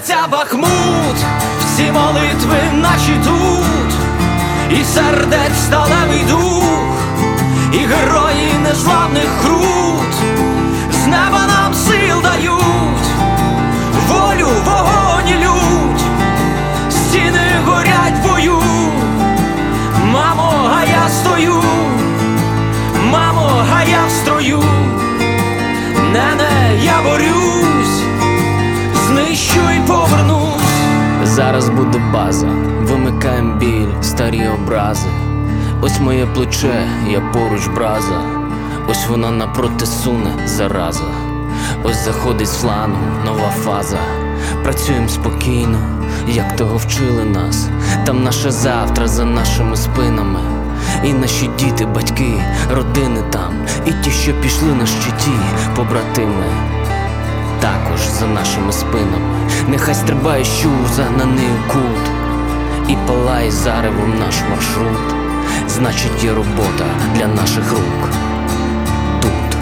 Фортеця Бахмут, всі молитви наші тут, і сердець сталевий дух, і герої незламних крут з неба нам сил дають, волю, вогонь і лють, стіни горять в бою. Мамо, а я стою, мамо, а я в строю, нене, я борюсь, знищу і повернусь. Зараз буде база, вимикаєм біль, старі образи. Ось моє плече, я поруч браза. Ось вона напроти суне, зараза. Ось заходить з флангу нова фаза. Працюєм спокійно, як того вчили нас. Там наше завтра за нашими спинами. І наші діти, батьки, родини там. І ті, що пішли на щиті, побратими, також за нашими спинами. Нехай стрибає щур, загнаний у кут, і палає заревом наш маршрут. Значить, є робота для наших рук. Тут.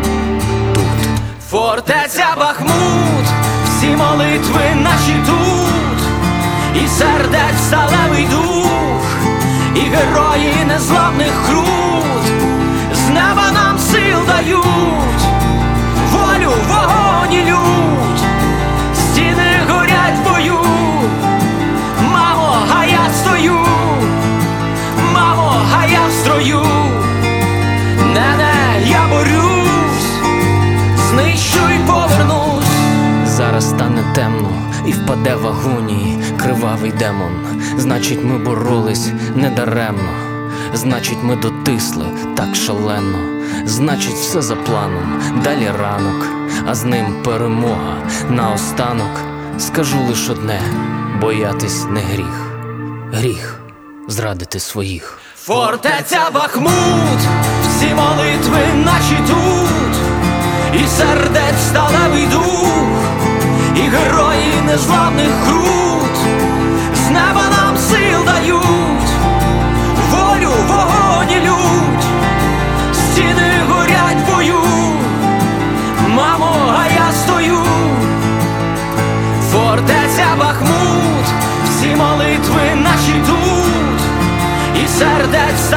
Фортеця Бахмут, всі молитви наші тут, і сердець сталевий дух, і герої незламних крут з неба нам сил дають, волю, вогонь і лють, стіни горять в бою. Мамо, а я стою, мамо, а я в строю, нене, я борюсь, знищу і повернусь. Зараз стане темно і впаде в агонії кривавий демон. Значить, ми боролись недаремно. Значить, ми дотисли так шалено. Значить, все за планом, далі ранок, а з ним перемога. Наостанок скажу лиш одне: боятись не гріх. Гріх зрадити своїх. Фортеця Бахмут, всі молитви наші тут, і сердець сталевий дух, і герої незламних крут з неба нам сил дають, волю, вогонь і лють, стіни горять в бою. Мамо, а я стою. Фортеця Бахмут, всі молитви наші тут, і сердець